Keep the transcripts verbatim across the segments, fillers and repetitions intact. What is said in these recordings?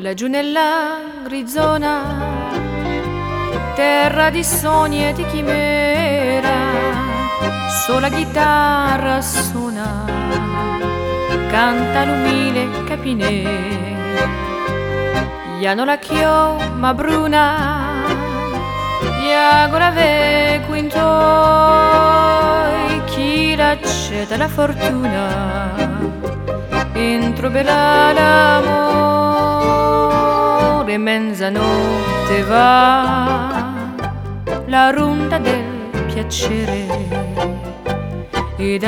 laggiù nella Arizona, terra di sogni e di chimera, sola chitarra suona, canta l'umile capinè. Ja non la chioma bruna, ja con la ve quintoi, chi l'accetta la fortuna, entro bella l'amore, mezzanotte va la ronda del piacere e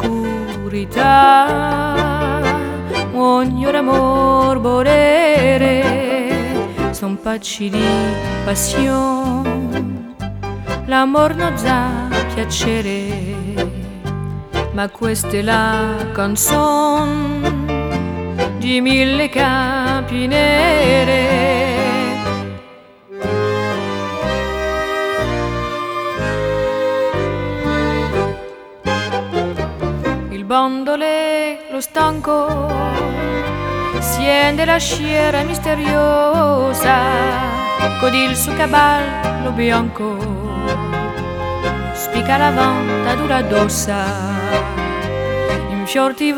dall'oscurità ogni ora amor volere. Son pacci di passione, l'amor non dà piacere, ma questa è la canzone di mille capi nere. Il bandole, lo stanco, siede la sciera misteriosa, con il suo cavallo bianco, spica la vanta dura d'ossa, in fior di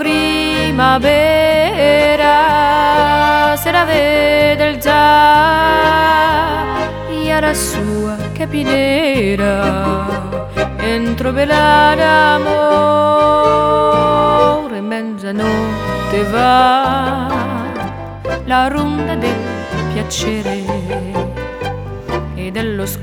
primavera, se la vede il già, la sua capinera, entro bella d'amore, mezzanotte va la ronda del piacere e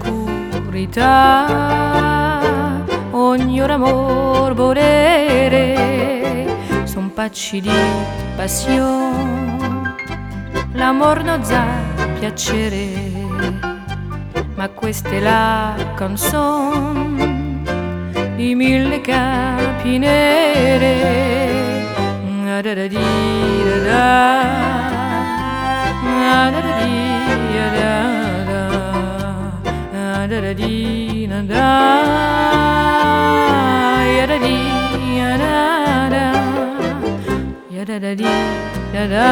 dell'oscurità ogni ora amor volere. Son pacci di passione, l'amor non dà piacere, ma questa è la canzone di mille capi nere. Da da di da da, da da di da da, da da di da da, ya da di ya da da, ya da da di da da,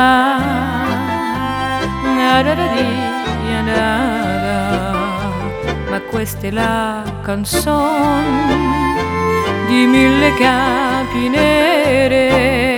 ya da da di ya da da. Ma questa è la canzone di mille capi nere.